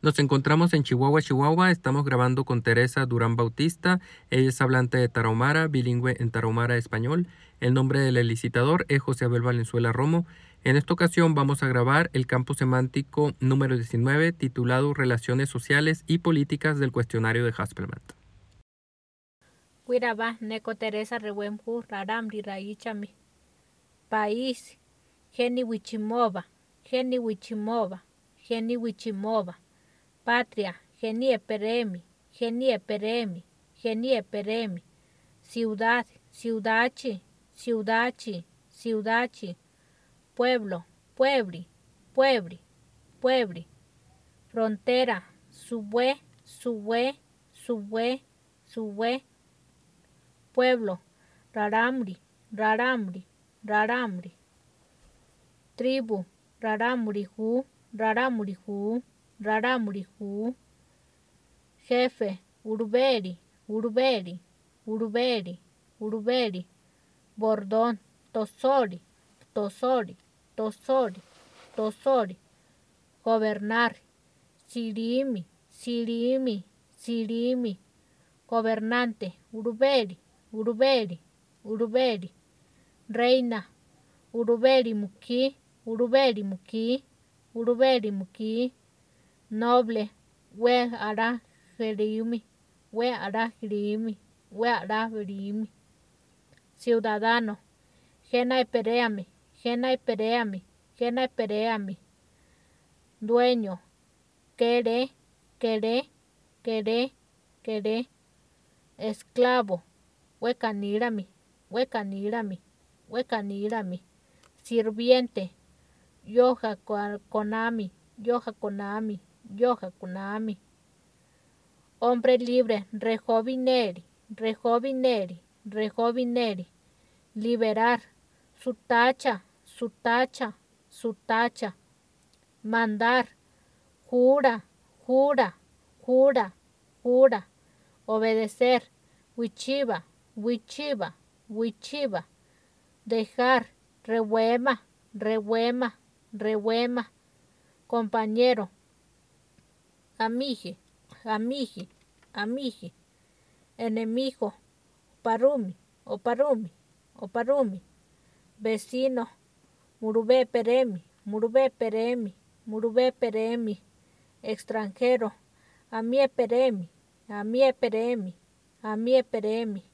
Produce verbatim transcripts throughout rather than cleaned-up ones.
Nos encontramos en Chihuahua, Chihuahua. Estamos grabando con Teresa Durán Bautista. Ella es hablante de tarahumara, bilingüe en tarahumara español. El nombre del licitador es José Abel Valenzuela Romo. En esta ocasión vamos a grabar el campo semántico número diecinueve, titulado Relaciones sociales y políticas del cuestionario de Haspelman. Cuiraba, Neco Teresa Rewemju, Raram, Riraichami. País, Geni Wichimova, Geni Wichimova, Geni Wichimova. Patria, Genie Peremi, Genie Peremi, Genie Peremi. Ciudad, Ciudachi, Ciudachi, Ciudachi. Pueblo, Puebli, Puebli, Puebli. Frontera, Subue, Subue, Subue, Subue. Pueblo, Raramri, Raramri, Raramri. Tribu, Raramurihu, Raramurihu, Raramurihu. Jefe, Urberi, Urberi, Urberi, Urberi. Bordón, Tosori, Tosori, Tosori, Tosori. Gobernar, Sirimi, Sirimi, Sirimi. Gobernante, Urberi, Urberi, Urberi. Reina, Uruberi Muki, Uruberi Muki, Uruberi Muki. Noble, We Ara Jerimi, We Ara Jerimi, We Ara Jerimi. Ciudadano, Gena Pereami, Gena Pereami, Gena Pereami. Dueño, Quere, Quere, Quere, Quere. Esclavo, Huecanírami, Huecanírami, Huecanírami. Sirviente, Yoja Konami, Yoja Konami, Yoja Konami. Hombre libre, Rejovineri, Rejovineri, Rejovineri. Liberar, Sutacha, Sutacha, Sutacha. Mandar, Jura, Jura, Jura, Jura. Obedecer, Huichiva, Huichiva, Huichiva. Dejar, Rehuema, Rehuema, Rehuema. Compañero, Amiji, Amiji, Amiji. Enemigo, Parumi, Oparumi, Oparumi. Vecino, Murube Peremi, Murube Peremi, Murube Peremi. Extranjero, Amie Peremi, Amie Peremi, Amie Peremi.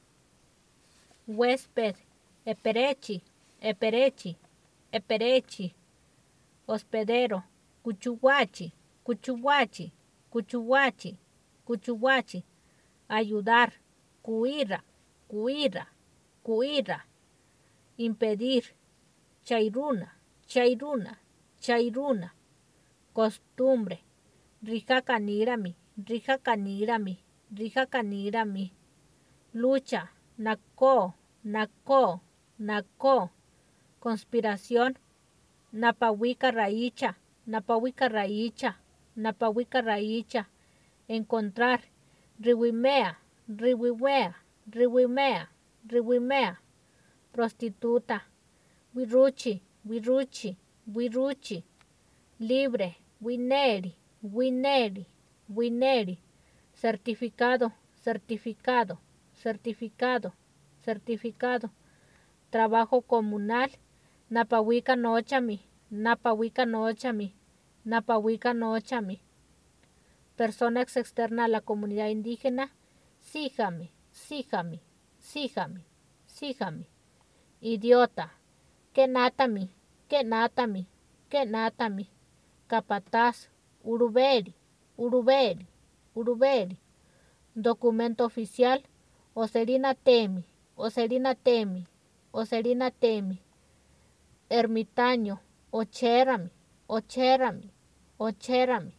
Huésped, Eperechi, Eperechi, Eperechi. Hospedero, Cuchuguachi, Cuchuguachi, Cuchuguachi, Cuchuguachi. Ayudar, Cuira, Cuira, Cuira. Impedir, Chairuna, Chairuna, Chairuna. Costumbre, Rijacanírami, Rijacanírami, Rijacanírami. Lucha, Nacó, Nacó, Nacó. Conspiración, Napahuica Raicha, Napahuica Raicha, Napahuica Raicha. Encontrar, Rihuimea, Rihuimea, Rihuimea, Rihuimea. Prostituta, Wiruchi, Wiruchi, Wiruchi. Libre, Wineri, Wineri, Wineri. Certificado, certificado, certificado, certificado. Trabajo comunal, Napahuica Nochami, Napahuica Nochami, Napahuica Nochami. Persona ex externa a la comunidad indígena, Síjame, Síjame, Síjame, Síjame. Idiota, Kenatami, Kenatami, Kenatami. Capataz, Uruberi, Uruberi, Uruberi. Documento oficial, Oserina Temi, Oserina Temi, Oserina Temi. Ermitaño, Ocherami, Ocherami, Ocherami.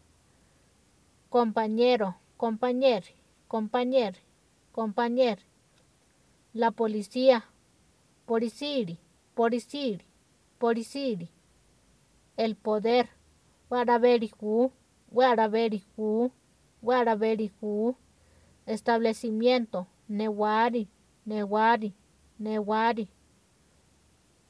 Compañero, compañero, compañero, compañero. La policía, Policiri, Policiri, Policiri. El poder, Guaraberijú, Guaraberijú, Guaraberijú. Establecimiento, Newari, Newari, Newari.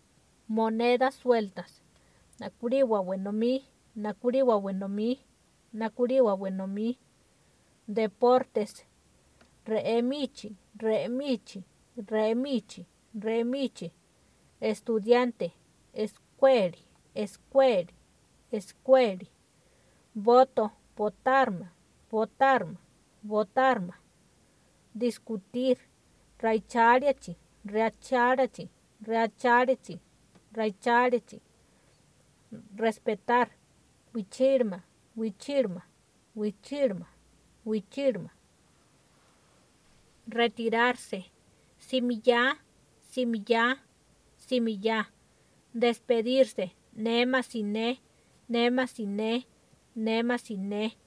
Monedas sueltas, Nakuriwa Wenomi, Nakuriwa Wenomi. nakuriwa buenomi. Deportes, reemichi, reemichi, reemichi, reemichi. Estudiante, escueli, escueli, escueli. Voto, votarma, votarma, votarma. Discutir, raichariachi, reacharachi, reacharachi, reacharachi. Respetar, wichirma, wichirma, wichirma, wichirma. Retirarse, similla, similla, similla. Despedirse, nema sine, nema sine, nema sine.